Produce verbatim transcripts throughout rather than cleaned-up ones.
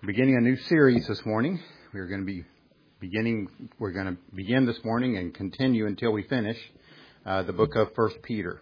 Beginning a new series this morning. We're going to be beginning. We're going to begin this morning and continue until we finish uh, the book of First Peter.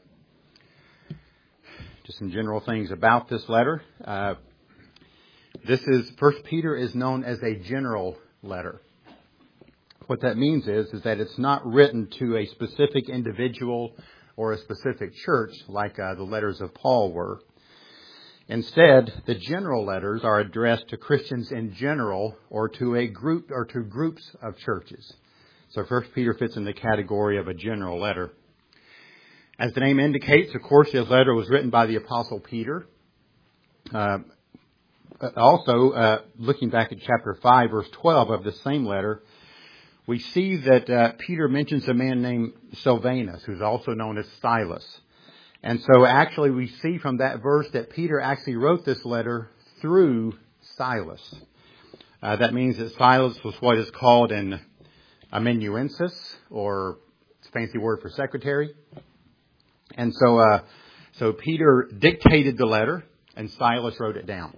Just some general things about this letter. Uh, this is First Peter is known as a general letter. What that means is is that it's not written to a specific individual or a specific church like uh, the letters of Paul were. Instead, the general letters are addressed to Christians in general or to a group or to groups of churches. So First Peter fits in the category of a general letter. As the name indicates, of course, this letter was written by the Apostle Peter. Uh, also, uh, looking back at chapter five, verse twelve of the same letter, we see that uh, Peter mentions a man named Silvanus, who's also known as Silas. And so actually we see from that verse that Peter actually wrote this letter through Silas. Uh, that means that Silas was what is called an amanuensis, or it's a fancy word for secretary. And so uh, so Peter dictated the letter and Silas wrote it down.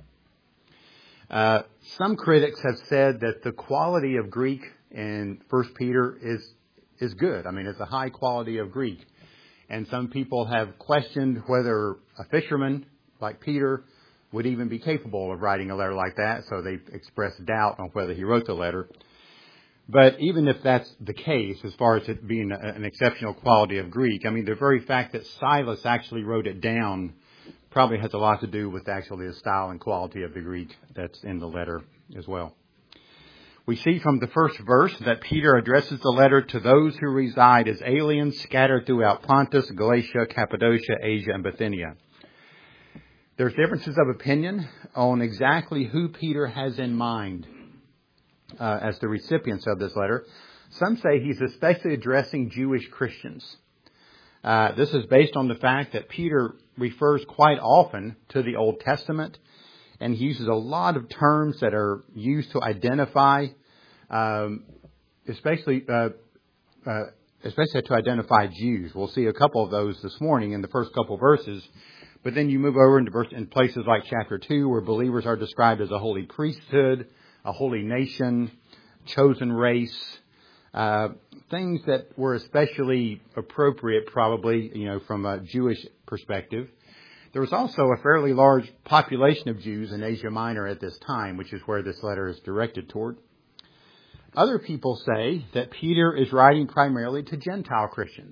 Uh, some critics have said that the quality of Greek in First Peter is is good. I mean, it's a high quality of Greek. And some people have questioned whether a fisherman like Peter would even be capable of writing a letter like that. So they've expressed doubt on whether he wrote the letter. But even if that's the case, as far as it being an exceptional quality of Greek, I mean, the very fact that Silas actually wrote it down probably has a lot to do with actually the style and quality of the Greek that's in the letter as well. We see from the first verse that Peter addresses the letter to those who reside as aliens scattered throughout Pontus, Galatia, Cappadocia, Asia, and Bithynia. There's differences of opinion on exactly who Peter has in mind uh, as the recipients of this letter. Some say he's especially addressing Jewish Christians. Uh, this is based on the fact that Peter refers quite often to the Old Testament, and he uses a lot of terms that are used to identify, um, especially uh, uh, especially to identify Jews. We'll see a couple of those this morning in the first couple of verses. But then you move over into verse, in places like chapter two, where believers are described as a holy priesthood, a holy nation, chosen race, uh, things that were especially appropriate, probably, you know, from a Jewish perspective. There was also a fairly large population of Jews in Asia Minor at this time, which is where this letter is directed toward. Other people say that Peter is writing primarily to Gentile Christians.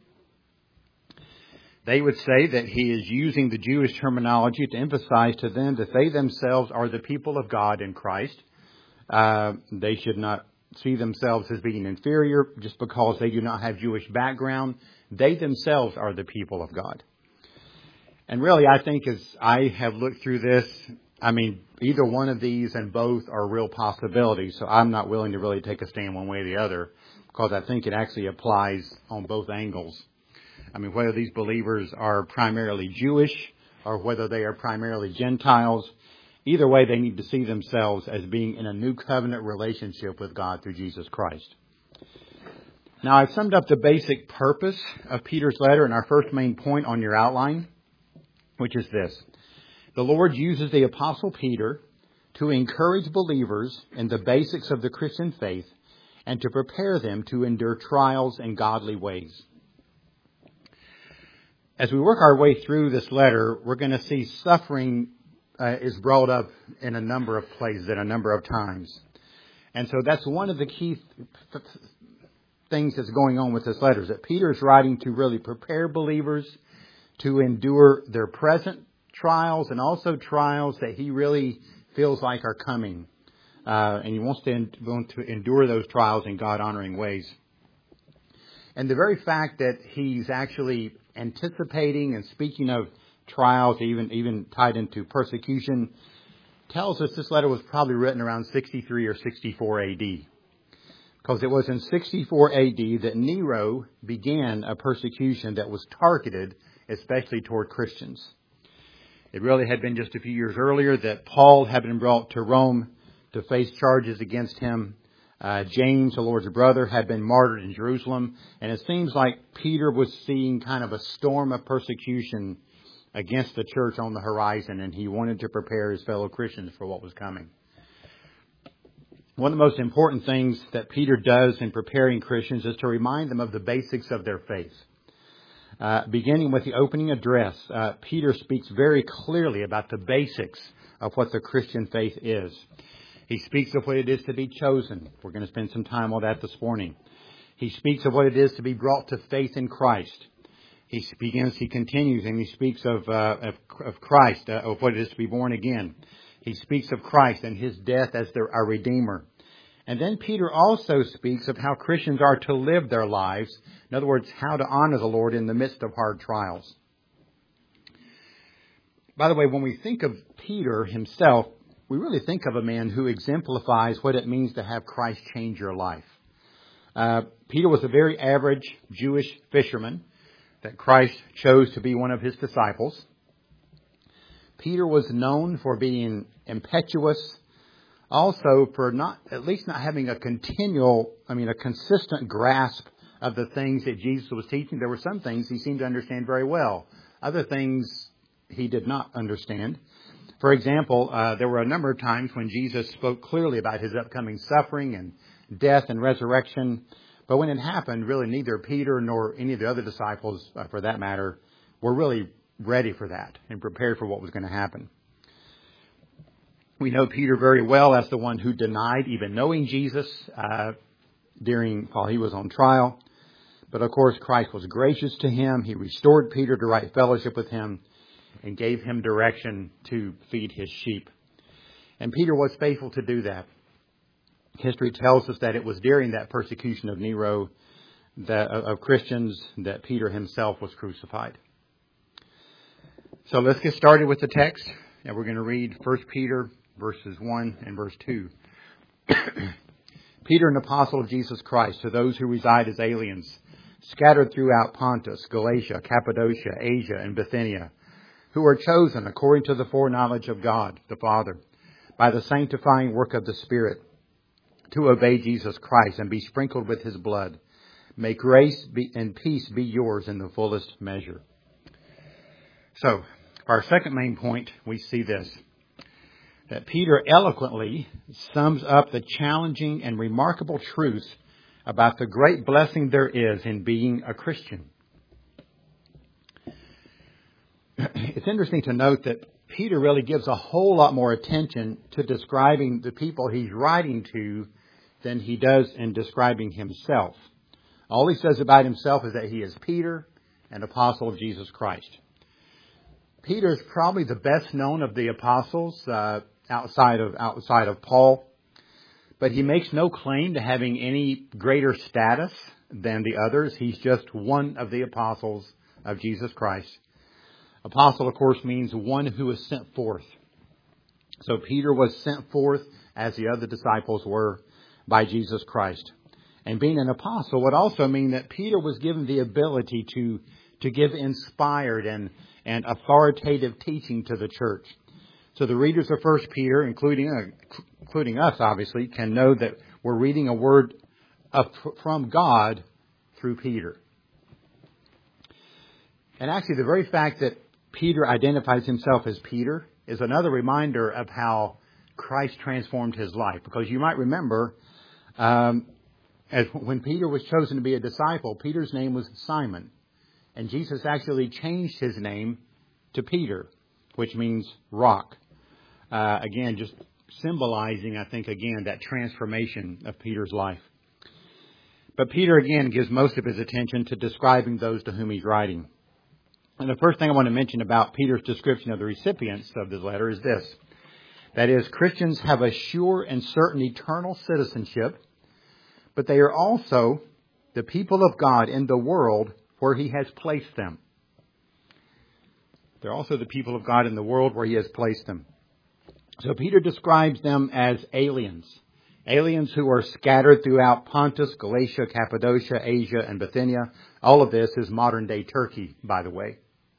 They would say that he is using the Jewish terminology to emphasize to them that they themselves are the people of God in Christ. Uh, they should not see themselves as being inferior just because they do not have Jewish background. They themselves are the people of God. And really, I think as I have looked through this, I mean, either one of these and both are real possibilities. So I'm not willing to really take a stand one way or the other, because I think it actually applies on both angles. I mean, whether these believers are primarily Jewish or whether they are primarily Gentiles, either way, they need to see themselves as being in a new covenant relationship with God through Jesus Christ. Now, I've summed up the basic purpose of Peter's letter in our first main point on your outline, which is this. The Lord uses the Apostle Peter to encourage believers in the basics of the Christian faith and to prepare them to endure trials in godly ways. As we work our way through this letter, we're going to see suffering uh, is brought up in a number of places at a number of times. And so that's one of the key th- things that's going on with this letter, is that Peter is writing to really prepare believers to endure their present trials and also trials that he really feels like are coming. Uh, and he wants to, en- want to endure those trials in God-honoring ways. And the very fact that he's actually anticipating and speaking of trials, even, even tied into persecution, tells us this letter was probably written around sixty-three or sixty-four A D. Because it was in sixty-four A D that Nero began a persecution that was targeted especially toward Christians. It really had been just a few years earlier that Paul had been brought to Rome to face charges against him. Uh, James, the Lord's brother, had been martyred in Jerusalem. And it seems like Peter was seeing kind of a storm of persecution against the church on the horizon, and he wanted to prepare his fellow Christians for what was coming. One of the most important things that Peter does in preparing Christians is to remind them of the basics of their faith. Uh, beginning with the opening address, uh, Peter speaks very clearly about the basics of what the Christian faith is. He speaks of what it is to be chosen. We're going to spend some time on that this morning. He speaks of what it is to be brought to faith in Christ. He begins, he continues, and he speaks of uh, of, of Christ, uh, of what it is to be born again. He speaks of Christ and His death as their, our Redeemer. And then Peter also speaks of how Christians are to live their lives. In other words, how to honor the Lord in the midst of hard trials. By the way, when we think of Peter himself, we really think of a man who exemplifies what it means to have Christ change your life. Uh, Peter was a very average Jewish fisherman that Christ chose to be one of His disciples. Peter was known for being impetuous, also for not, at least not having a continual, I mean, a consistent grasp of the things that Jesus was teaching. There were some things he seemed to understand very well. Other things he did not understand. For example, uh, there were a number of times when Jesus spoke clearly about His upcoming suffering and death and resurrection. But when it happened, really neither Peter nor any of the other disciples, uh, for that matter, were really ready for that and prepared for what was going to happen. We know Peter very well as the one who denied even knowing Jesus uh, during while he was on trial. But of course, Christ was gracious to him. He restored Peter to right fellowship with Him and gave him direction to feed His sheep. And Peter was faithful to do that. History tells us that it was during that persecution of Nero, that, of Christians, that Peter himself was crucified. So let's get started with the text. And we're going to read First Peter verses one and verse two. Peter, an apostle of Jesus Christ, to those who reside as aliens, scattered throughout Pontus, Galatia, Cappadocia, Asia, and Bithynia, who are chosen according to the foreknowledge of God the Father, by the sanctifying work of the Spirit, to obey Jesus Christ and be sprinkled with His blood. May grace be, and peace be yours in the fullest measure. So, our second main point, we see this, that Peter eloquently sums up the challenging and remarkable truth about the great blessing there is in being a Christian. It's interesting to note that Peter really gives a whole lot more attention to describing the people he's writing to than he does in describing himself. All he says about himself is that he is Peter, an apostle of Jesus Christ. Peter is probably the best known of the apostles uh, outside of outside of Paul, but he makes no claim to having any greater status than the others. He's just one of the apostles of Jesus Christ. Apostle, of course, means one who is sent forth. So Peter was sent forth, as the other disciples were, by Jesus Christ. And being an apostle would also mean that Peter was given the ability to, to give inspired and, and authoritative teaching to the church. So the readers of First Peter, including, uh, including us, obviously, can know that we're reading a word of, from God through Peter. And actually, the very fact that Peter identifies himself as Peter is another reminder of how Christ transformed his life. Because you might remember, um, as when Peter was chosen to be a disciple, Peter's name was Simon. And Jesus actually changed his name to Peter, which means rock. Uh, again, just symbolizing, I think, again, that transformation of Peter's life. But Peter, again, gives most of his attention to describing those to whom he's writing. And the first thing I want to mention about Peter's description of the recipients of this letter is this. That is, Christians have a sure and certain eternal citizenship, but they are also the people of God in the world where He has placed them. They're also the people of God in the world where He has placed them. So Peter describes them as aliens. Aliens who are scattered throughout Pontus, Galatia, Cappadocia, Asia, and Bithynia. All of this is modern-day Turkey, by the way.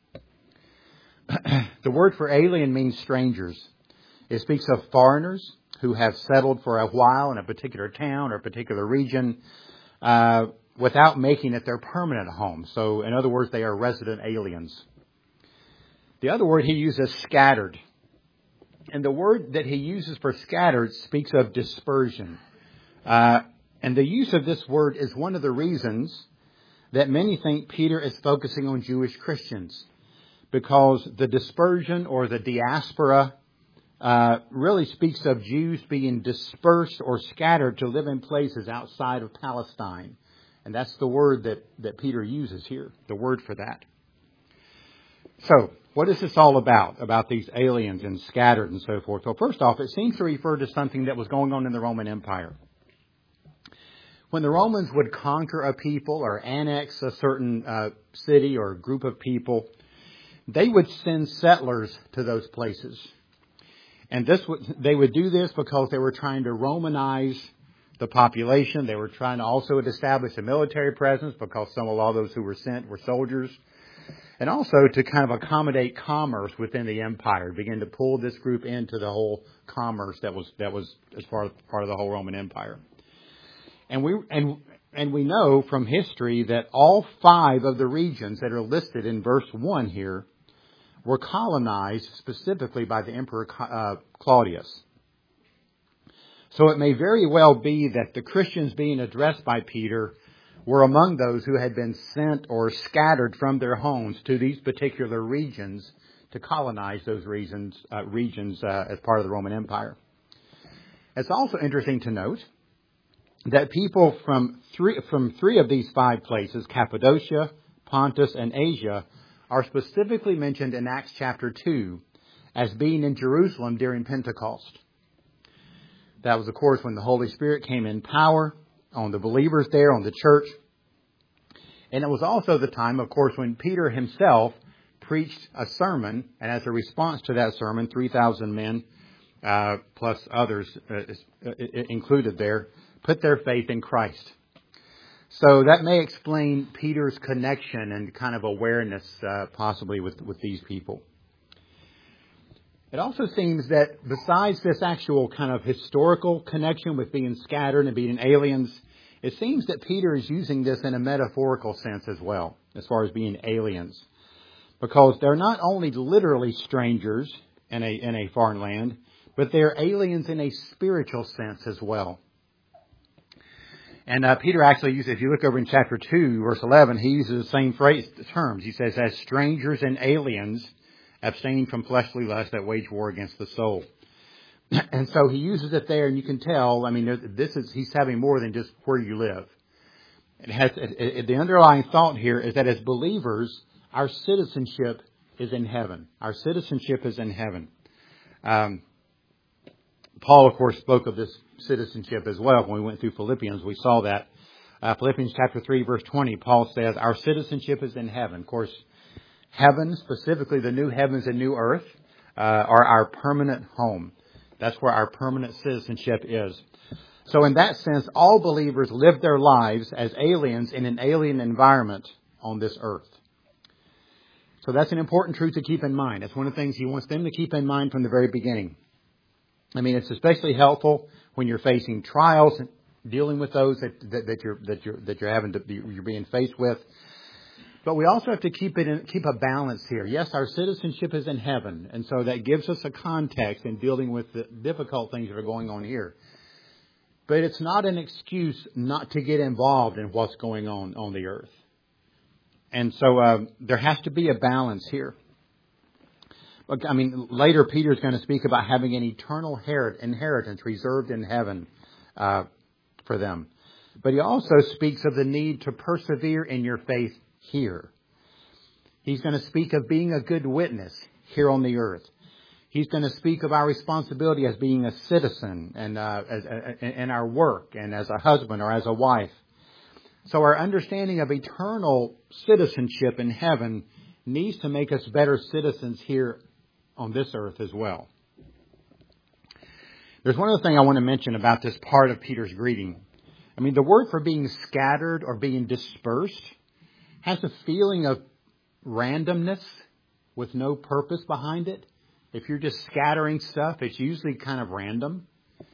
The word for alien means strangers. It speaks of foreigners who have settled for a while in a particular town or a particular region uh, without making it their permanent home. So, in other words, they are resident aliens. The other word he uses, scattered. And the word that he uses for scattered speaks of dispersion. Uh, and the use of this word is one of the reasons that many think Peter is focusing on Jewish Christians, because the dispersion or the diaspora uh, really speaks of Jews being dispersed or scattered to live in places outside of Palestine. And that's the word that, that Peter uses here, the word for that. So, what is this all about, about these aliens and scattered and so forth? Well, first off, it seems to refer to something that was going on in the Roman Empire. When the Romans would conquer a people or annex a certain uh, city or group of people, they would send settlers to those places. And this would, they would do this because they were trying to Romanize the population. They were trying to also establish a military presence because some of all those who were sent were soldiers. And also to kind of accommodate commerce within the empire, begin to pull this group into the whole commerce that was that was as far as part of the whole Roman Empire. And we and and we know from history that all five of the regions that are listed in verse one here were colonized specifically by the Emperor uh, Claudius. So it may very well be that the Christians being addressed by Peter were among those who had been sent or scattered from their homes to these particular regions to colonize those regions, uh, regions uh, as part of the Roman Empire. It's also interesting to note that people from three, from three of these five places, Cappadocia, Pontus, and Asia, are specifically mentioned in Acts chapter two as being in Jerusalem during Pentecost. That was, of course, when the Holy Spirit came in power on the believers there, on the church. And it was also the time, of course, when Peter himself preached a sermon, and as a response to that sermon, three thousand men, uh, plus others uh, included there, put their faith in Christ. So that may explain Peter's connection and kind of awareness uh, possibly with, with these people. It also seems that besides this actual kind of historical connection with being scattered and being aliens, it seems that Peter is using this in a metaphorical sense as well, as far as being aliens. Because they're not only literally strangers in a, in a foreign land, but they're aliens in a spiritual sense as well. And uh, Peter actually uses, if you look over in chapter two, verse eleven, he uses the same phrase, terms. He says, as strangers and aliens, abstain from fleshly lusts that wage war against the soul. And so he uses it there, and you can tell, I mean, this is, he's having more than just where you live. It has, it, it, the underlying thought here is that as believers, our citizenship is in heaven. Our citizenship is in heaven. Um, Paul, of course, spoke of this citizenship as well when we went through Philippians. We saw that. Uh, Philippians chapter three, verse twenty, Paul says, our citizenship is in heaven. Of course, heaven, specifically the new heavens and new earth, uh, are our permanent home. That's where our permanent citizenship is. So in that sense, all believers live their lives as aliens in an alien environment on this earth. So that's an important truth to keep in mind. It's one of the things he wants them to keep in mind from the very beginning. I mean, it's especially helpful when you're facing trials, dealing with those that, that, that you're that you're that you're having to be, you're being faced with. But we also have to keep it in, keep a balance here. Yes, our citizenship is in heaven, and so that gives us a context in dealing with the difficult things that are going on here. But it's not an excuse not to get involved in what's going on on the earth. And so uh, there has to be a balance here. I mean, later Peter's going to speak about having an eternal inheritance reserved in heaven uh, for them. But he also speaks of the need to persevere in your faith here. He's going to speak of being a good witness here on the earth. He's going to speak of our responsibility as being a citizen and uh, as, uh, in our work and as a husband or as a wife. So our understanding of eternal citizenship in heaven needs to make us better citizens here on this earth as well. There's one other thing I want to mention about this part of Peter's greeting. I mean, the word for being scattered or being dispersed has a feeling of randomness with no purpose behind it. If you're just scattering stuff, it's usually kind of random.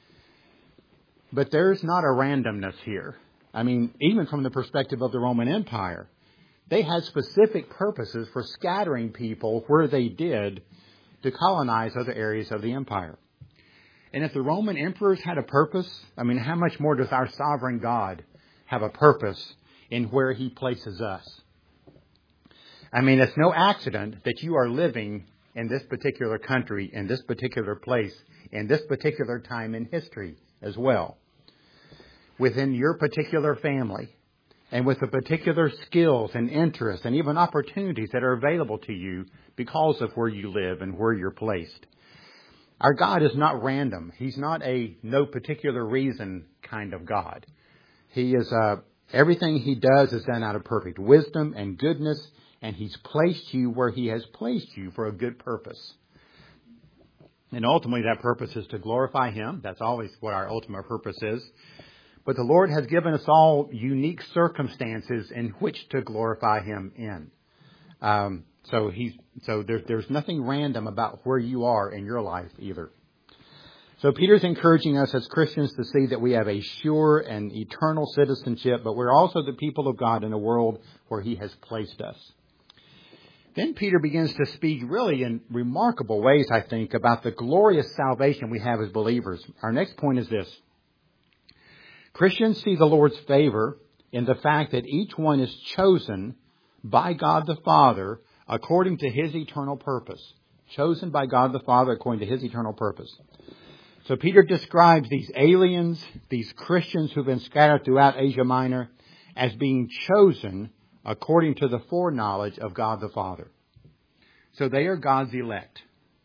But there's not a randomness here. I mean, even from the perspective of the Roman Empire, they had specific purposes for scattering people where they did to colonize other areas of the empire. And if the Roman emperors had a purpose, I mean, how much more does our sovereign God have a purpose in where He places us? I mean, it's no accident that you are living in this particular country, in this particular place, in this particular time in history as well, within your particular family, and with the particular skills and interests and even opportunities that are available to you because of where you live and where you're placed. Our God is not random. He's not a no particular reason kind of God. He is, uh, everything He does is done out of perfect wisdom and goodness, and He's placed you where He has placed you for a good purpose. And ultimately that purpose is to glorify Him. That's always what our ultimate purpose is. But the Lord has given us all unique circumstances in which to glorify Him in. Um, so he's, so there's, there's nothing random about where you are in your life either. So Peter's encouraging us as Christians to see that we have a sure and eternal citizenship, but we're also the people of God in a world where He has placed us. Then Peter begins to speak really in remarkable ways, I think, about the glorious salvation we have as believers. Our next point is this. Christians see the Lord's favor in the fact that each one is chosen by God the Father according to His eternal purpose. Chosen by God the Father according to His eternal purpose. So Peter describes these aliens, these Christians who've been scattered throughout Asia Minor, as being chosen according to the foreknowledge of God the Father. So they are God's elect.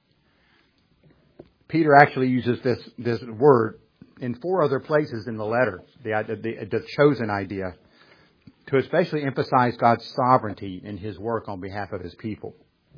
Peter actually uses this, this word in four other places in the letter, the, the, the chosen idea, to especially emphasize God's sovereignty in His work on behalf of His people.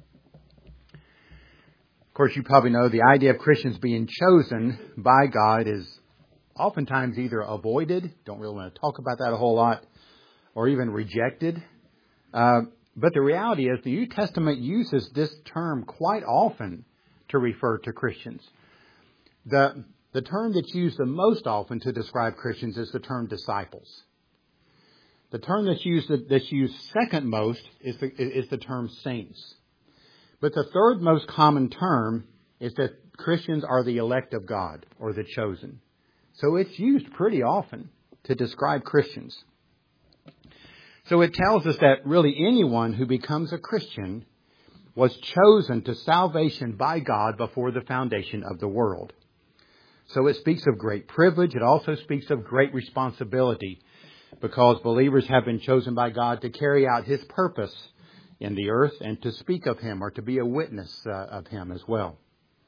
Of course, you probably know the idea of Christians being chosen by God is oftentimes either avoided, don't really want to talk about that a whole lot, or even rejected. Uh, but the reality is the New Testament uses this term quite often to refer to Christians. The, the term that's used the most often to describe Christians is the term disciples. The term that's used, that's used second most is the, is the term saints. But the third most common term is that Christians are the elect of God, or the chosen. So it's used pretty often to describe Christians. So it tells us that really anyone who becomes a Christian was chosen to salvation by God before the foundation of the world. So it speaks of great privilege. It also speaks of great responsibility, because believers have been chosen by God to carry out His purpose in the earth and to speak of Him, or to be a witness uh, of Him as well.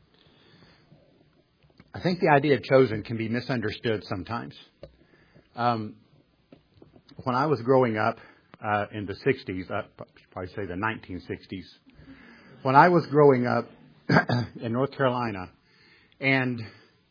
I think the idea of chosen can be misunderstood sometimes. Um, when I was growing up uh, in the sixties, I should probably say the nineteen sixties, when I was growing up in North Carolina, and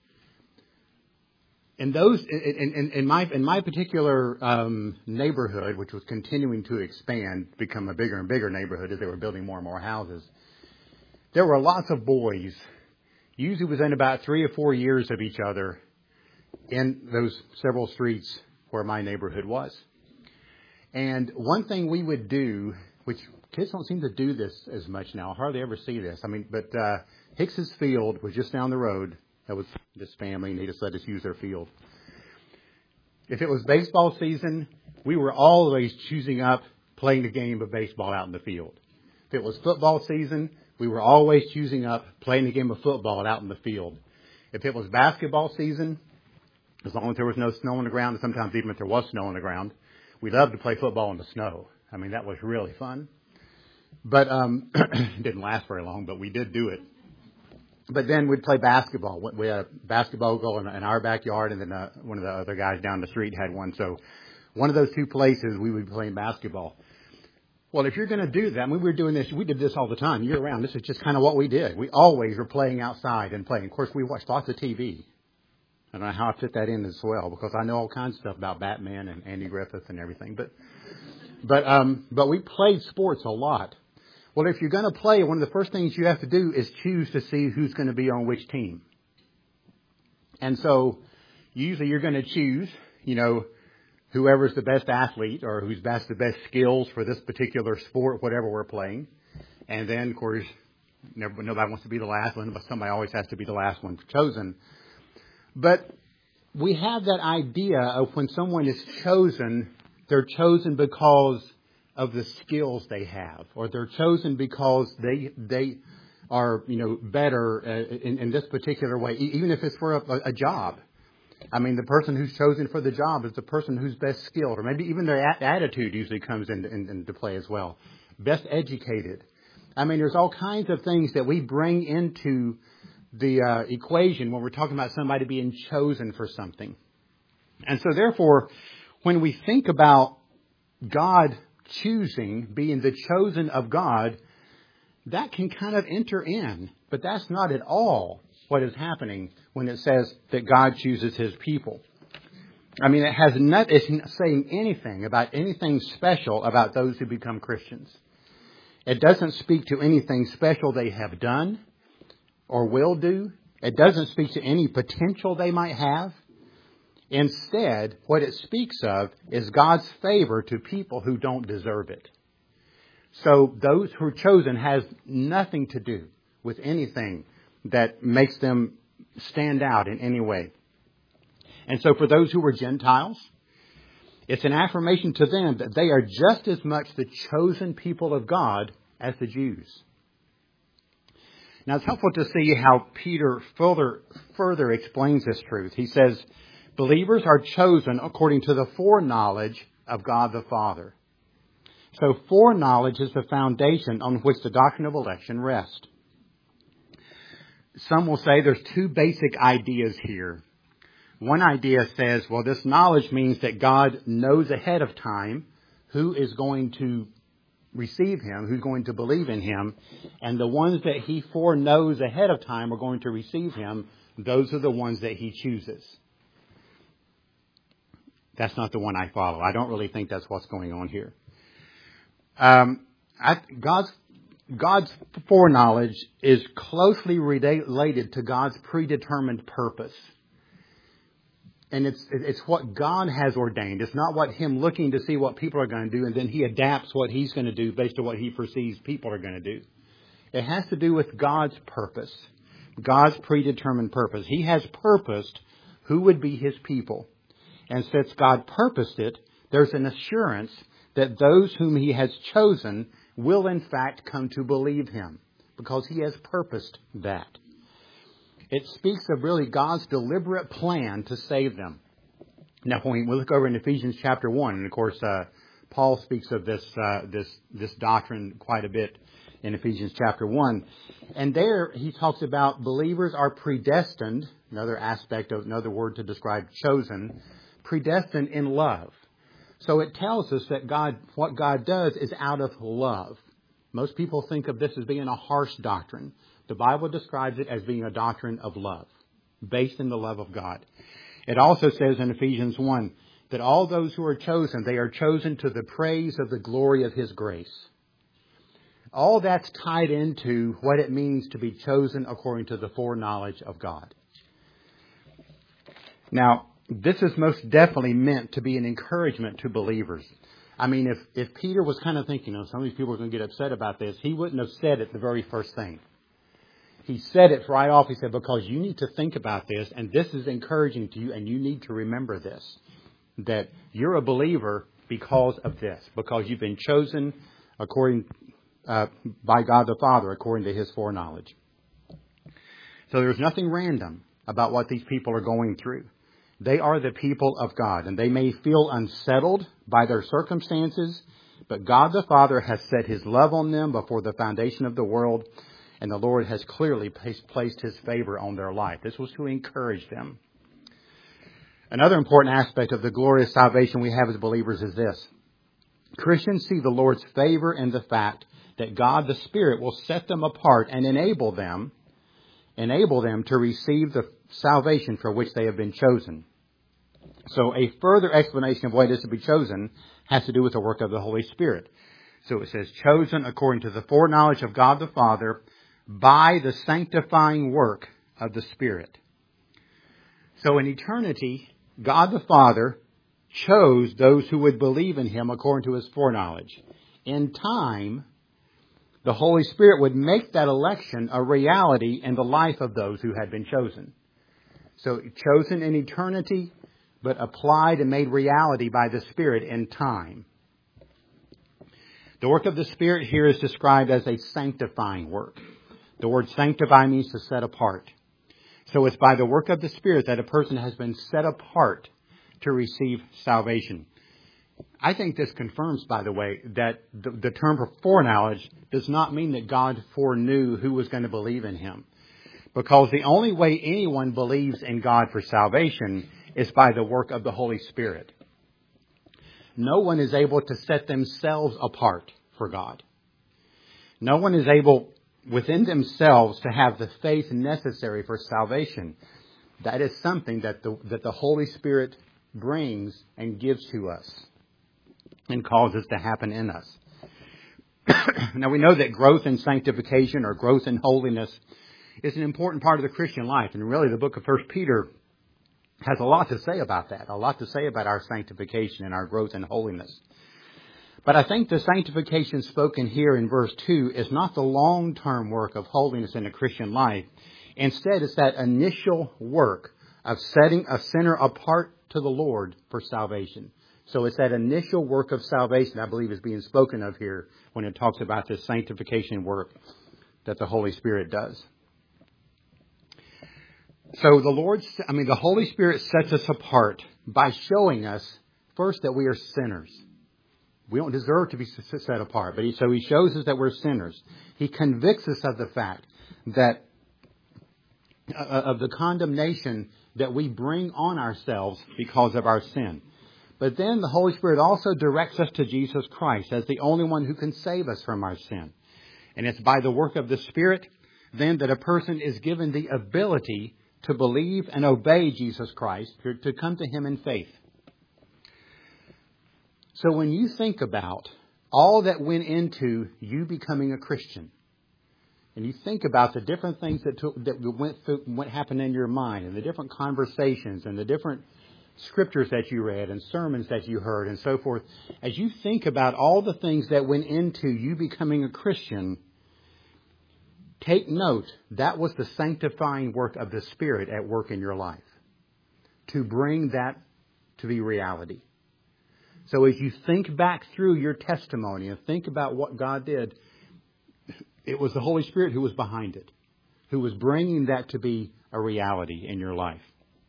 in those, in, in, in my in my particular um, neighborhood, which was continuing to expand, become a bigger and bigger neighborhood as they were building more and more houses, there were lots of boys, usually within about three or four years of each other, in those several streets where my neighborhood was. And one thing we would do, which kids don't seem to do this as much now, I hardly ever see this. I mean, but uh, Hicks's Field was just down the road. That was this family, and they just let us use their field. If it was baseball season, we were always choosing up playing the game of baseball out in the field. If it was football season, we were always choosing up playing the game of football out in the field. If it was basketball season, as long as there was no snow on the ground, and sometimes even if there was snow on the ground, we loved to play football in the snow. I mean, that was really fun. But um, it didn't last very long, but we did do it. But then we'd play basketball. We had a basketball goal in, in our backyard, and then uh, one of the other guys down the street had one. So one of those two places we would be playing basketball. Well, if you're going to do that, I mean, we were doing this, we did this all the time, year round. This is just kind of what we did. We always were playing outside and playing. Of course, we watched lots of T V. I don't know how I fit that in as well, because I know all kinds of stuff about Batman and Andy Griffith and everything. But but um, but we played sports a lot. Well, if you're going to play, one of the first things you have to do is choose to see who's going to be on which team. And so usually you're going to choose, you know, whoever's the best athlete or who's best the best skills for this particular sport, whatever we're playing. And then, of course, nobody wants to be the last one, but somebody always has to be the last one chosen. But we have that idea of when someone is chosen, they're chosen because of the skills they have, or they're chosen because they they are, you know, better uh, in, in this particular way, e- even if it's for a, a job. I mean, the person who's chosen for the job is the person who's best skilled, or maybe even their a- attitude usually comes into, in, into play as well. Best educated. I mean, there's all kinds of things that we bring into the uh, equation when we're talking about somebody being chosen for something. And so therefore, when we think about God choosing, being the chosen of God, that can kind of enter in. But that's not at all what is happening when it says that God chooses His people. I mean, it has not, it's not saying anything about anything special about those who become Christians. It doesn't speak to anything special they have done or will do. It doesn't speak to any potential they might have. Instead, what it speaks of is God's favor to people who don't deserve it. So those who are chosen has nothing to do with anything that makes them stand out in any way. And so for those who were Gentiles, it's an affirmation to them that they are just as much the chosen people of God as the Jews. Now it's helpful to see how Peter further, further explains this truth. He says, believers are chosen according to the foreknowledge of God the Father. So foreknowledge is the foundation on which the doctrine of election rests. Some will say there's two basic ideas here. One idea says, well, this knowledge means that God knows ahead of time who is going to receive Him, who's going to believe in Him, and the ones that He foreknows ahead of time are going to receive Him. Those are the ones that He chooses. That's not the one I follow. I don't really think that's what's going on here. Um, I, God's God's foreknowledge is closely related to God's predetermined purpose. And it's it's what God has ordained. It's not what Him looking to see what people are going to do, and then He adapts what He's going to do based on what He perceives people are going to do. It has to do with God's purpose, God's predetermined purpose. He has purposed who would be His people. And since God purposed it, there's an assurance that those whom He has chosen will in fact come to believe Him, because He has purposed that. It speaks of really God's deliberate plan to save them. Now, when we look over in Ephesians chapter one, and of course, uh, Paul speaks of this uh, this this doctrine quite a bit in Ephesians chapter one, and there he talks about believers are predestined. Another aspect of another word to describe chosen, predestined in love. So it tells us that God, what God does is out of love. Most people think of this as being a harsh doctrine. The Bible describes it as being a doctrine of love, based in the love of God. It also says in Ephesians one that all those who are chosen, they are chosen to the praise of the glory of His grace. All that's tied into what it means to be chosen according to the foreknowledge of God. Now, this is most definitely meant to be an encouragement to believers. I mean, if, if Peter was kind of thinking, you know, some of these people are going to get upset about this, he wouldn't have said it the very first thing. He said it right off. He said, because you need to think about this, and this is encouraging to you, and you need to remember this, that you're a believer because of this, because you've been chosen according uh, by God the Father, according to His foreknowledge. So there's nothing random about what these people are going through. They are the people of God, and they may feel unsettled by their circumstances, but God the Father has set His love on them before the foundation of the world, and the Lord has clearly placed His favor on their life. This was to encourage them. Another important aspect of the glorious salvation we have as believers is this. Christians see the Lord's favor in the fact that God the Spirit will set them apart and enable them, enable them to receive the salvation for which they have been chosen. So a further explanation of what it is to be chosen has to do with the work of the Holy Spirit. So it says, chosen according to the foreknowledge of God the Father by the sanctifying work of the Spirit. So in eternity, God the Father chose those who would believe in Him according to His foreknowledge. In time, the Holy Spirit would make that election a reality in the life of those who had been chosen. So chosen in eternity, but applied and made reality by the Spirit in time. The work of the Spirit here is described as a sanctifying work. The word sanctify means to set apart. So it's by the work of the Spirit that a person has been set apart to receive salvation. I think this confirms, by the way, that the, the term for foreknowledge does not mean that God foreknew who was going to believe in Him. Because the only way anyone believes in God for salvation is by the work of the Holy Spirit. No one is able to set themselves apart for God. No one is able within themselves to have the faith necessary for salvation. That is something that the, that the Holy Spirit brings and gives to us and causes to happen in us. Now we know that growth in sanctification or growth in holiness is an important part of the Christian life. And really the book of First Peter has a lot to say about that, a lot to say about our sanctification and our growth in holiness. But I think the sanctification spoken here in verse two is not the long-term work of holiness in the Christian life. Instead, it's that initial work of setting a sinner apart to the Lord for salvation. So it's that initial work of salvation, I believe, is being spoken of here when it talks about this sanctification work that the Holy Spirit does. So the Lord, I mean, the Holy Spirit sets us apart by showing us first that we are sinners. We don't deserve to be set apart, but he, so He shows us that we're sinners. He convicts us of the fact that uh, of the condemnation that we bring on ourselves because of our sin. But then the Holy Spirit also directs us to Jesus Christ as the only one who can save us from our sin. And it's by the work of the Spirit then that a person is given the ability to believe and obey Jesus Christ, to, to come to Him in faith. So when you think about all that went into you becoming a Christian, and you think about the different things that took, that went through, what happened in your mind, and the different conversations, and the different scriptures that you read, and sermons that you heard, and so forth, as you think about all the things that went into you becoming a Christian, take note, that was the sanctifying work of the Spirit at work in your life, to bring that to be reality. So as you think back through your testimony and think about what God did, it was the Holy Spirit who was behind it, who was bringing that to be a reality in your life.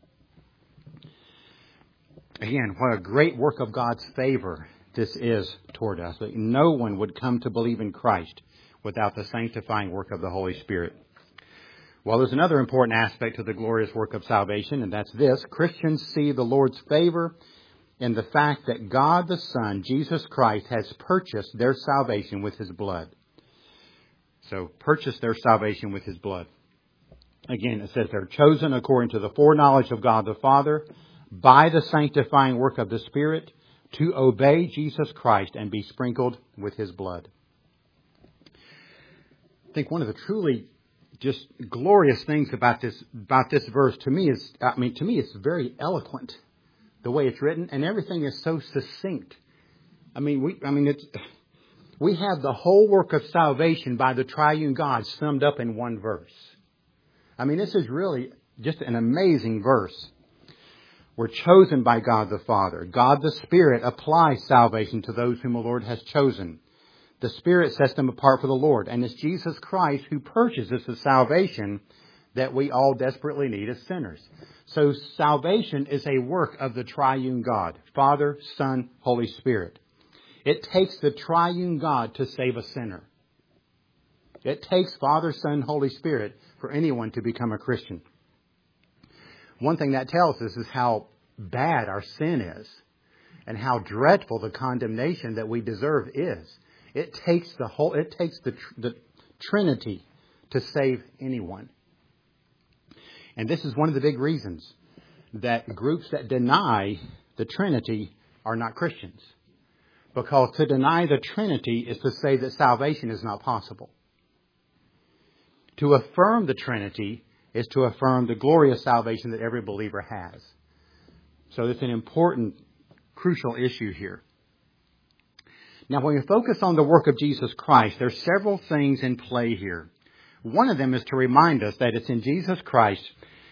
Again, what a great work of God's favor this is toward us. No one would come to believe in Christ without the sanctifying work of the Holy Spirit. Well, there's another important aspect to the glorious work of salvation, and that's this. Christians see the Lord's favor in the fact that God the Son, Jesus Christ, has purchased their salvation with His blood. So, purchased their salvation with His blood. Again, it says they're chosen according to the foreknowledge of God the Father by the sanctifying work of the Spirit to obey Jesus Christ and be sprinkled with His blood. I think one of the truly just glorious things about this about this verse to me is, I mean, to me it's very eloquent. The way it's written, and everything is so succinct. I mean, we, I mean, it's, we have the whole work of salvation by the triune God summed up in one verse. I mean, this is really just an amazing verse. We're chosen by God the Father. God the Spirit applies salvation to those whom the Lord has chosen. The Spirit sets them apart for the Lord, and it's Jesus Christ who purchases the salvation that we all desperately need as sinners. So salvation is a work of the triune God, Father, Son, Holy Spirit. It takes the triune God to save a sinner. It takes Father, Son, Holy Spirit for anyone to become a Christian. One thing that tells us is how bad our sin is and how dreadful the condemnation that we deserve is. It takes the whole, it takes the, the Trinity to save anyone. And this is one of the big reasons that groups that deny the Trinity are not Christians. Because to deny the Trinity is to say that salvation is not possible. To affirm the Trinity is to affirm the glorious salvation that every believer has. So it's an important, crucial issue here. Now, when we focus on the work of Jesus Christ, there are several things in play here. One of them is to remind us that it's in Jesus Christ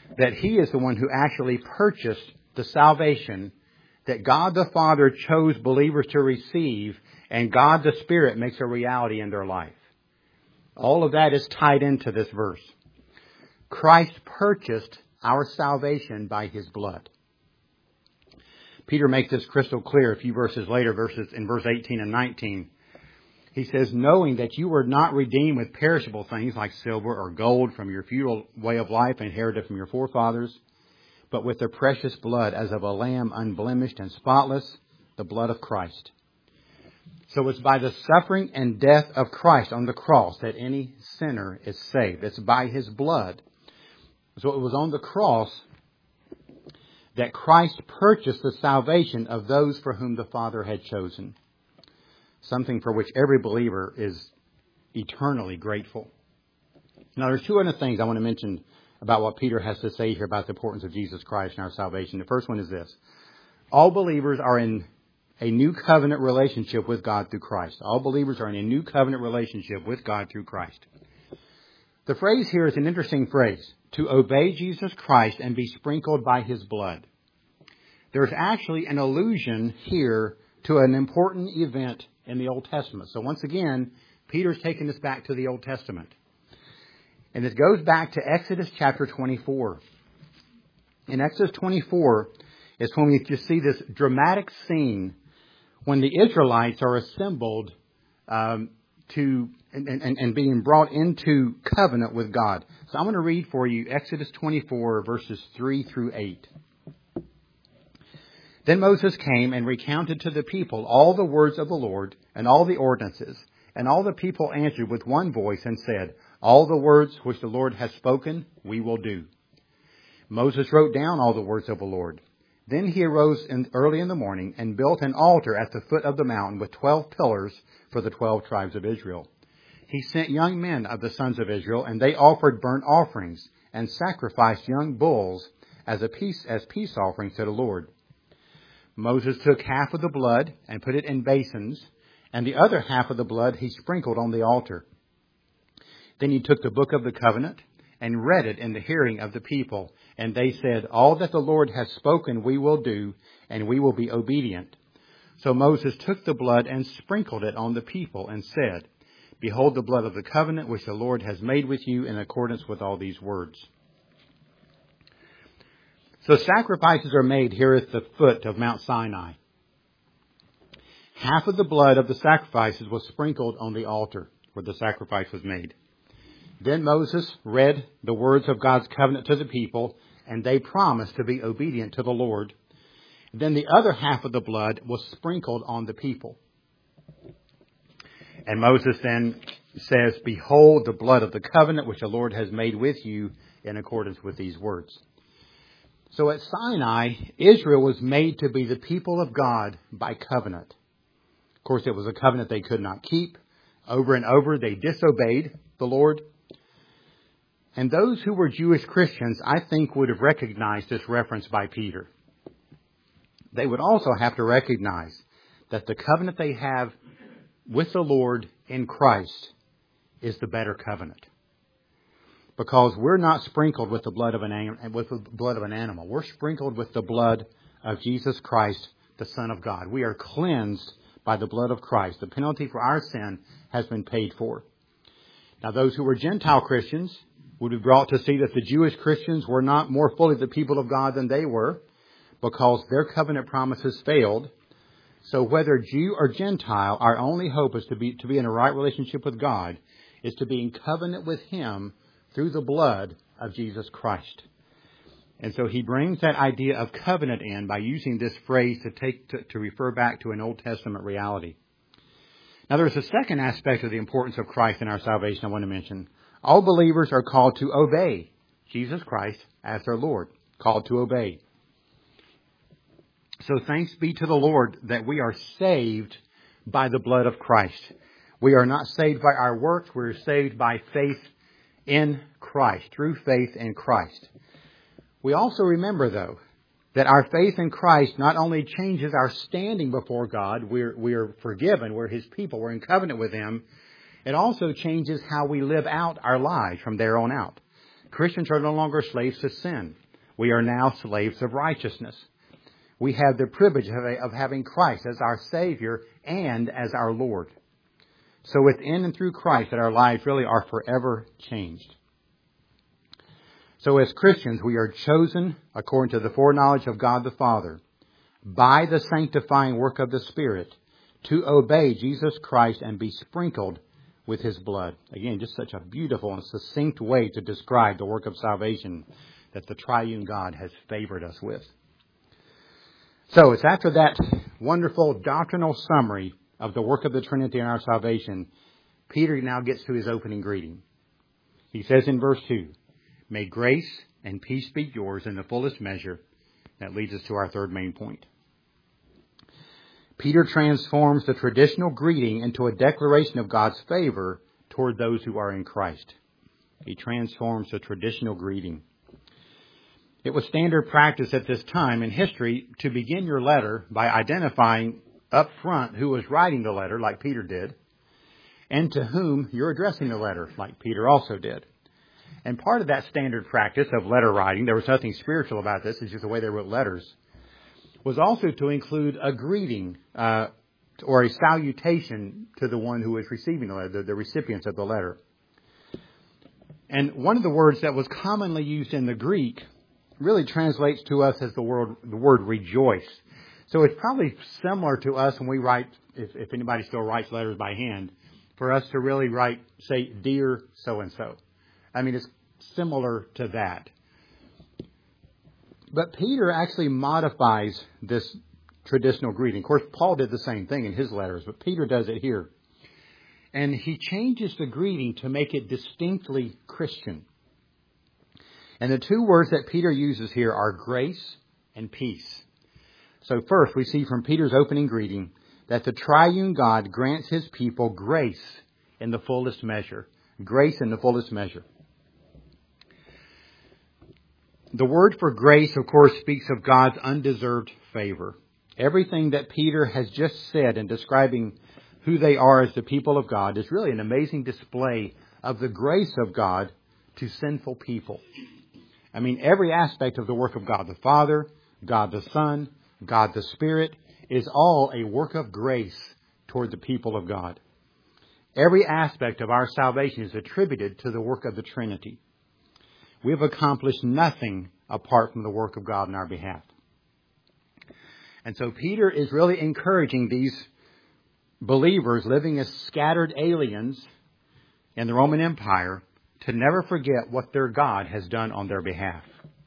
that He is the one who actually purchased the salvation that God the Father chose believers to receive, and God the Spirit makes a reality in their life. All of that is tied into this verse. Christ purchased our salvation by His blood. Peter makes this crystal clear a few verses later, verses in verse eighteen and nineteen. He says, knowing that you were not redeemed with perishable things like silver or gold from your futile way of life inherited from your forefathers, but with the precious blood as of a lamb unblemished and spotless, the blood of Christ. So it's by the suffering and death of Christ on the cross that any sinner is saved. It's by His blood. So it was on the cross that Christ purchased the salvation of those for whom the Father had chosen. Something for which every believer is eternally grateful. Now, there's two other things I want to mention about what Peter has to say here about the importance of Jesus Christ and our salvation. The first one is this. All believers are in a new covenant relationship with God through Christ. All believers are in a new covenant relationship with God through Christ. The phrase here is an interesting phrase. To obey Jesus Christ and be sprinkled by His blood. There's actually an allusion here to an important event in the Old Testament. So once again, Peter's taking us back to the Old Testament. And it goes back to Exodus chapter twenty-four. In Exodus twenty-four is when we just see this dramatic scene when the Israelites are assembled um, to and, and, and being brought into covenant with God. So I'm going to read for you Exodus twenty-four, verses three through eight. Then Moses came and recounted to the people all the words of the Lord and all the ordinances. And all the people answered with one voice and said, all the words which the Lord has spoken, we will do. Moses wrote down all the words of the Lord. Then he arose in, early in the morning and built an altar at the foot of the mountain with twelve pillars for the twelve tribes of Israel. He sent young men of the sons of Israel, and they offered burnt offerings and sacrificed young bulls as a peace as peace offerings to the Lord. Moses took half of the blood and put it in basins, and the other half of the blood he sprinkled on the altar. Then he took the book of the covenant and read it in the hearing of the people. And they said, all that the Lord has spoken we will do, and we will be obedient. So Moses took the blood and sprinkled it on the people and said, behold the blood of the covenant which the Lord has made with you in accordance with all these words. So sacrifices are made here at the foot of Mount Sinai. Half of the blood of the sacrifices was sprinkled on the altar where the sacrifice was made. Then Moses read the words of God's covenant to the people, and they promised to be obedient to the Lord. Then the other half of the blood was sprinkled on the people. And Moses then says, behold the blood of the covenant which the Lord has made with you in accordance with these words. So at Sinai, Israel was made to be the people of God by covenant. Of course, it was a covenant they could not keep. Over and over, they disobeyed the Lord. And those who were Jewish Christians, I think, would have recognized this reference by Peter. They would also have to recognize that the covenant they have with the Lord in Christ is the better covenant. Because we're not sprinkled with the blood of an anim- with the blood of an animal. We're sprinkled with the blood of Jesus Christ, the Son of God. We are cleansed by the blood of Christ. The penalty for our sin has been paid for. Now, those who were Gentile Christians would be brought to see that the Jewish Christians were not more fully the people of God than they were, because their covenant promises failed. So whether Jew or Gentile, our only hope is to be to be in a right relationship with God, is to be in covenant with Him through the blood of Jesus Christ. And so he brings that idea of covenant in by using this phrase to take to, to refer back to an Old Testament reality. Now there's a second aspect of the importance of Christ in our salvation I want to mention. All believers are called to obey Jesus Christ as their Lord, called to obey. So thanks be to the Lord that we are saved by the blood of Christ. We are not saved by our works. We're saved by faith in Christ, through faith in Christ. We also remember, though, that our faith in Christ not only changes our standing before God, we're, we're forgiven, we're His people, we're in covenant with Him. It also changes how we live out our lives from there on out. Christians are no longer slaves to sin. we are now slaves of righteousness. We have the privilege of having Christ as our Savior and as our Lord. So within and through Christ that our lives really are forever changed. So as Christians, we are chosen according to the foreknowledge of God the Father by the sanctifying work of the Spirit to obey Jesus Christ and be sprinkled with His blood. Again, just such a beautiful and succinct way to describe the work of salvation that the triune God has favored us with. So it's after that wonderful doctrinal summary of the work of the Trinity in our salvation, Peter now gets to his opening greeting. He says in verse two, "May grace and peace be yours in the fullest measure." That leads us to our third main point. Peter transforms the traditional greeting into a declaration of God's favor toward those who are in Christ. He transforms the traditional greeting. It was standard practice at this time in history to begin your letter by identifying up front who was writing the letter, like Peter did, and to whom you're addressing the letter, like Peter also did. And part of that standard practice of letter writing, there was nothing spiritual about this, it's just the way they wrote letters, was also to include a greeting uh, or a salutation to the one who was receiving the letter, the, the recipients of the letter. And one of the words that was commonly used in the Greek really translates to us as the word, the word rejoice. So it's probably similar to us when we write, if, if anybody still writes letters by hand, for us to really write, say, "Dear so-and-so." I mean, it's similar to that. But Peter actually modifies this traditional greeting. Of course, Paul did the same thing in his letters, but Peter does it here. And he changes the greeting to make it distinctly Christian. And the two words that Peter uses here are grace and peace. So first, we see from Peter's opening greeting that the triune God grants His people grace in the fullest measure. Grace in the fullest measure. The word for grace, of course, speaks of God's undeserved favor. Everything that Peter has just said in describing who they are as the people of God is really an amazing display of the grace of God to sinful people. I mean, every aspect of the work of God the Father, God the Son, God the Spirit is all a work of grace toward the people of God. Every aspect of our salvation is attributed to the work of the Trinity. We have accomplished nothing apart from the work of God in our behalf. And so Peter is really encouraging these believers living as scattered aliens in the Roman Empire to never forget what their God has done on their behalf.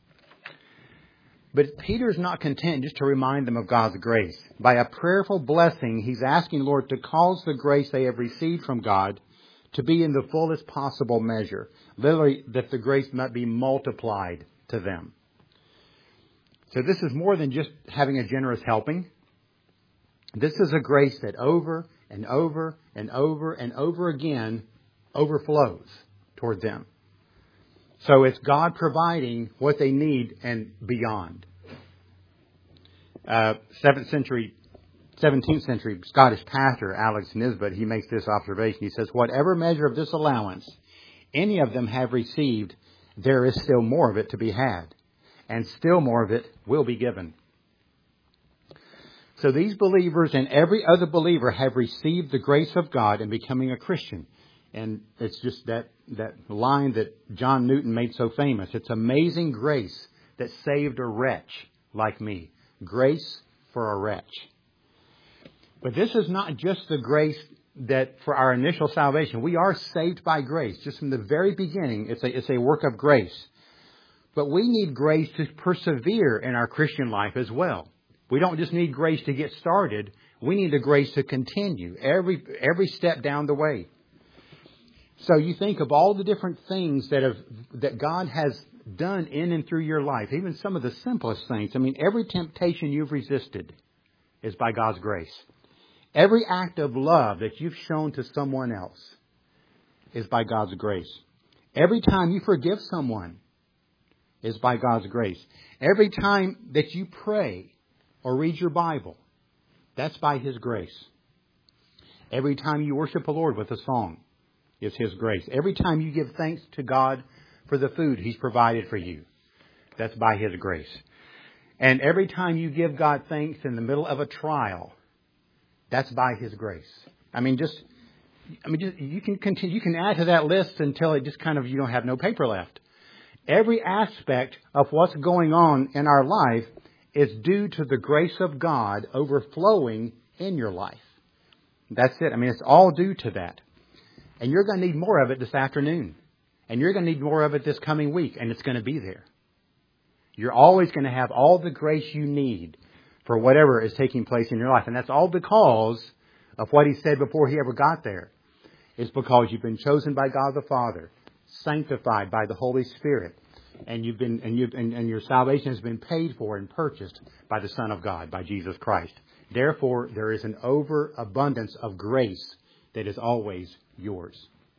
But Peter's not content just to remind them of God's grace. By a prayerful blessing, he's asking the Lord to cause the grace they have received from God to be in the fullest possible measure. Literally, that the grace might be multiplied to them. So this is more than just having a generous helping. This is a grace that over and over and over and over again overflows toward them. So it's God providing what they need and beyond. Uh, seventh century, seventeenth century Scottish pastor Alex Nisbet, he makes this observation. He says, "Whatever measure of this allowance any of them have received, there is still more of it to be had, and still more of it will be given." So these believers and every other believer have received the grace of God in becoming a Christian. And it's just that, that line that John Newton made so famous. It's amazing grace that saved a wretch like me. Grace for a wretch. But this is not just the grace that for our initial salvation. We are saved by grace. Just from the very beginning, it's a, it's a work of grace. But we need grace to persevere in our Christian life as well. We don't just need grace to get started. We need the grace to continue every every step down the way. So you think of all the different things that have that God has done in and through your life, even some of the simplest things. I mean, every temptation you've resisted is by God's grace. Every act of love that you've shown to someone else is by God's grace. Every time you forgive someone is by God's grace. Every time that you pray or read your Bible, that's by His grace. Every time you worship the Lord with a song, it's His grace. Every time you give thanks to God for the food He's provided for you, That's by His grace. And every time you give God thanks in the middle of a trial, that's by His grace. I mean, just, I mean, just, you can continue, you can add to that list until it just kind of, you don't have no paper left. Every aspect of what's going on in our life is due to the grace of God overflowing in your life. That's it. I mean, it's all due to that. And you're going to need more of it this afternoon. And you're going to need more of it this coming week. And it's going to be there. You're always going to have all the grace you need for whatever is taking place in your life. And that's all because of what He said before He ever got there. It's because you've been chosen by God the Father, sanctified by the Holy Spirit, and you've been and you've and, and your salvation has been paid for and purchased by the Son of God, by Jesus Christ. Therefore, there is an overabundance of grace that is always yours.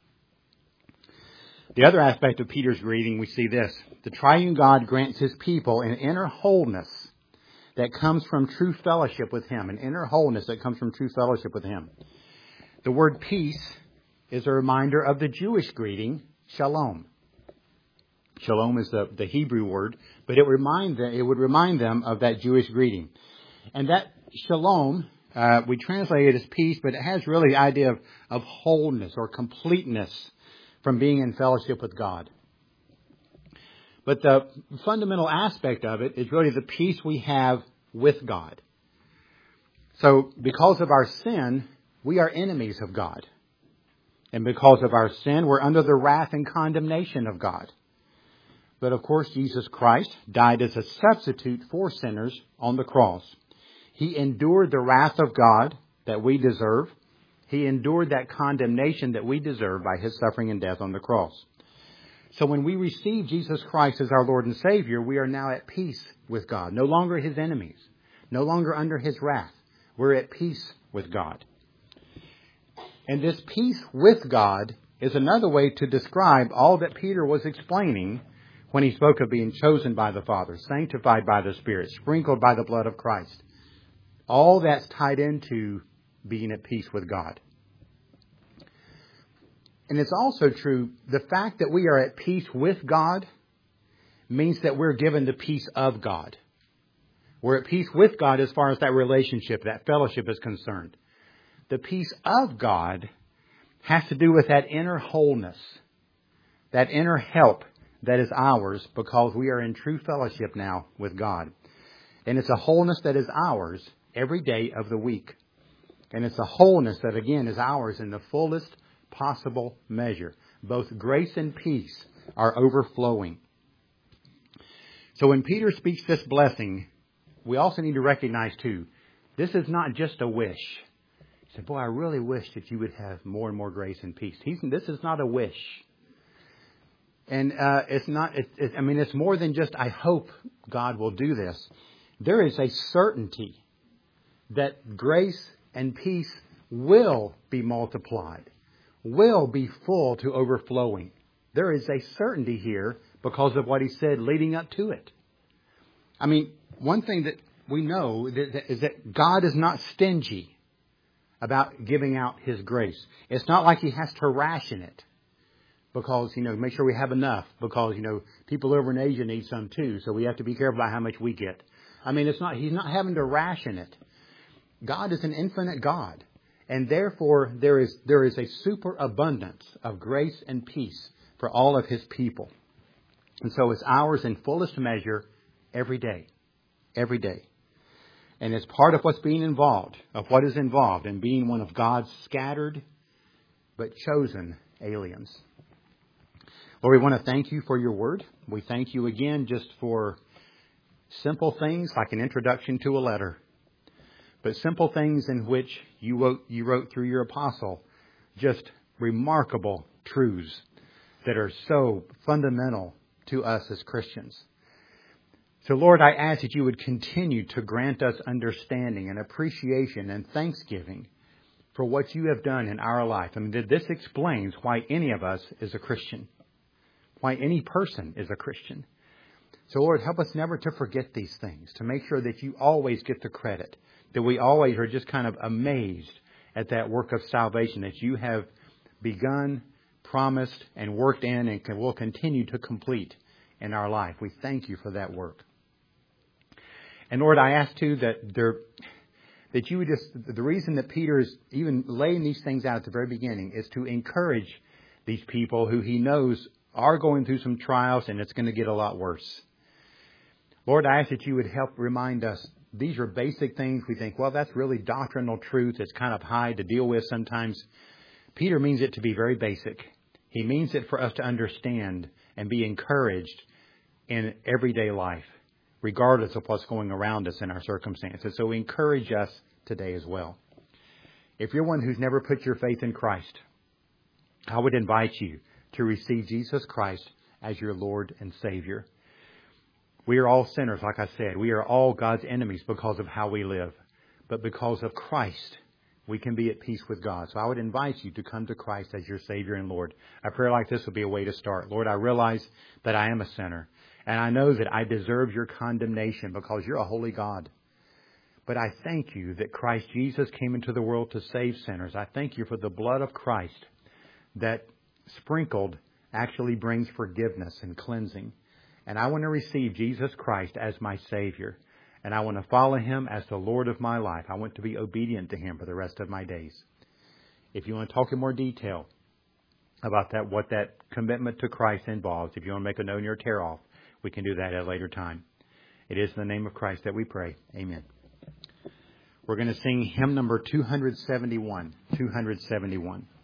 The other aspect of Peter's greeting, we see this. The triune God grants His people an inner wholeness that comes from true fellowship with Him. An inner wholeness that comes from true fellowship with Him. The word peace is a reminder of the Jewish greeting, shalom. Shalom is the, the Hebrew word, but it, remind them, it would remind them of that Jewish greeting. And that shalom, uh, we translate it as peace, but it has really the idea of, of wholeness or completeness from being in fellowship with God. But the fundamental aspect of it is really the peace we have with God. So because of our sin, we are enemies of God. And because of our sin, we're under the wrath and condemnation of God. But of course, Jesus Christ died as a substitute for sinners on the cross. He endured the wrath of God that we deserve. He endured that condemnation that we deserve by His suffering and death on the cross. So when we receive Jesus Christ as our Lord and Savior, we are now at peace with God. No longer His enemies. No longer under His wrath. We're at peace with God. And this peace with God is another way to describe all that Peter was explaining when he spoke of being chosen by the Father, sanctified by the Spirit, sprinkled by the blood of Christ. All that's tied into being at peace with God. And it's also true, the fact that we are at peace with God means that we're given the peace of God. We're at peace with God as far as that relationship, that fellowship is concerned. The peace of God has to do with that inner wholeness, that inner help that is ours because we are in true fellowship now with God. And it's a wholeness that is ours every day of the week. And it's a wholeness that, again, is ours in the fullest possible measure. Both grace and peace are overflowing. So when Peter speaks this blessing, we also need to recognize, too, this is not just a wish. He said, boy, I really wish that you would have more and more grace and peace. He's, this is not a wish. And uh, it's not, it, it, I mean, it's more than just, I hope God will do this. There is a certainty that grace and peace will be multiplied, will be full to overflowing. There is a certainty here because of what He said leading up to it. I mean, one thing that we know is that God is not stingy about giving out His grace. It's not like He has to ration it because, you know, make sure we have enough because, you know, people over in Asia need some too. So we have to be careful about how much we get. I mean, it's not, He's not having to ration it. God is an infinite God. And therefore, there is, there is a superabundance of grace and peace for all of His people. And so it's ours in fullest measure every day. Every day. And it's part of what's being involved, of what is involved in being one of God's scattered but chosen aliens. Lord, we want to thank You for Your word. We thank You again just for simple things like an introduction to a letter. But simple things in which you wrote, you wrote through Your apostle just remarkable truths that are so fundamental to us as Christians. So, Lord, I ask that You would continue to grant us understanding and appreciation and thanksgiving for what You have done in our life. I mean, this explains why any of us is a Christian, why any person is a Christian. So, Lord, help us never to forget these things, to make sure that You always get the credit, that we always are just kind of amazed at that work of salvation that You have begun, promised, and worked in and will continue to complete in our life. We thank you for that work. And Lord, I ask too that there, that you would just, the reason that Peter is even laying these things out at the very beginning is to encourage these people who he knows are going through some trials and it's going to get a lot worse. Lord, I ask that you would help remind us, these are basic things. We think, well, that's really doctrinal truth. It's kind of high to deal with sometimes. Peter means it to be very basic. He means it for us to understand and be encouraged in everyday life, regardless of what's going around us in our circumstances. So encourage us today as well. If you're one who's never put your faith in Christ, I would invite you to receive Jesus Christ as your Lord and Savior. We are all sinners, like I said. We are all God's enemies because of how we live. But because of Christ, we can be at peace with God. So I would invite you to come to Christ as your Savior and Lord. A prayer like this would be a way to start. Lord, I realize that I am a sinner. And I know that I deserve your condemnation because you're a holy God. But I thank you that Christ Jesus came into the world to save sinners. I thank you for the blood of Christ that sprinkled actually brings forgiveness and cleansing. And I want to receive Jesus Christ as my Savior. And I want to follow Him as the Lord of my life. I want to be obedient to Him for the rest of my days. If you want to talk in more detail about that, what that commitment to Christ involves, if you want to make a note in your tear off, we can do that at a later time. It is in the name of Christ that we pray. Amen. We're going to sing hymn number two seventy-one. two seventy-one.